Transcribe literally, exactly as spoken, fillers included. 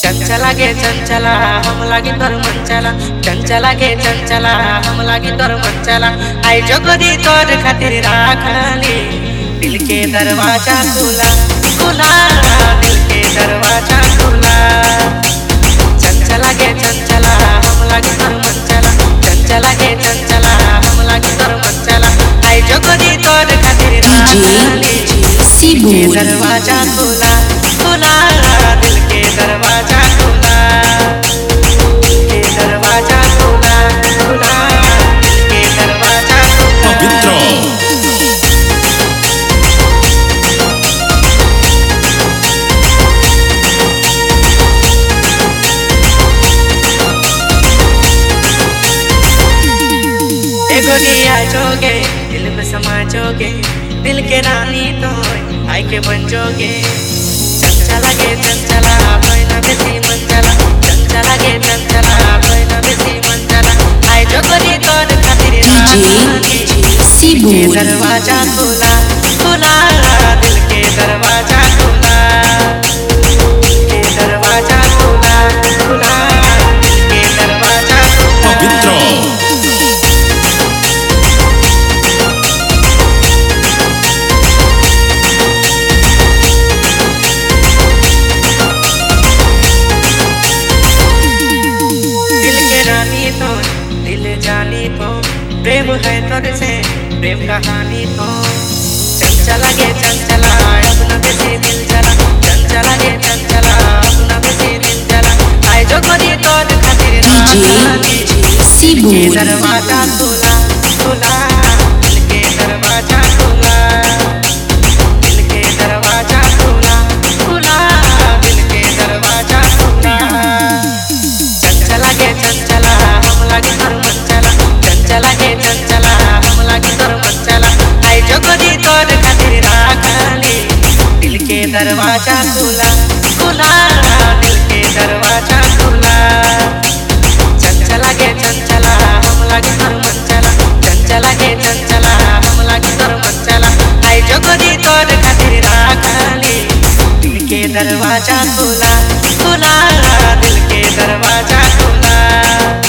चंचला गे चंचला हम लागी तोर मंचला चंचला गे चंचला हम लागी तोर मंचला आई जोगदी तोर खातिर राखली दिल के दरवाजा खुला खुला दिल के दरवाजा खुला चंचला गे चंचला हम लागी तोर मंचला चंचला गे चंचला हम लागी तोर मंचला आई जोगदी तोर खातिर राखली दिल के दरवाजा खुला खुला दिल के दरवाजा खुला दिल के दरवाजा खुला खुला दिल के दरवाजा खुला पवित्र एगो दिया जोगे दिल में समा जोगे दिल के रानी तो आई के बन जोगे चंचला गे चंचला कोई ना बेसी मंचला चंचला गे चंचला कोई ना बेसी मंचला आई जोगरी तोर खातिर राखली दिल के दरवाजा खुला खुला दिल के दरवाजा खुला दिल के दरवाजा खुला खुला दिल के दरवाजा खुला पवित्र तो दिल जानी तो प्रेम है तोर से प्रेम कहानी तो चंचला गे चंचला अपना बेसी दिल चला चंचला गे चंचला अपना बेसी दिल चला आई जो गोरी तोर खातिर राखली दिल के दरवाजा खुला खुला दिल के दरवाजा खुला दिल के दरवाजा खुला खुला दिल के दरवाजा खुला चंचला गे चंचला हम लागी तोर मंचला चंचला गे चंचला हम लागी तोर मंचला आई जोगदी तोर खातिर राखली दिल के दरवाजा खुला खुला दिल के दरवाजा खुला चंचला गे चंचला हम लागी तोर मंचला चंचला गे चंचला हम लागी तोर मंचला आई जोगदी तोर खातिर राखली दिल के दरवाजा खुला खुला दिल के दरवाजा खुला।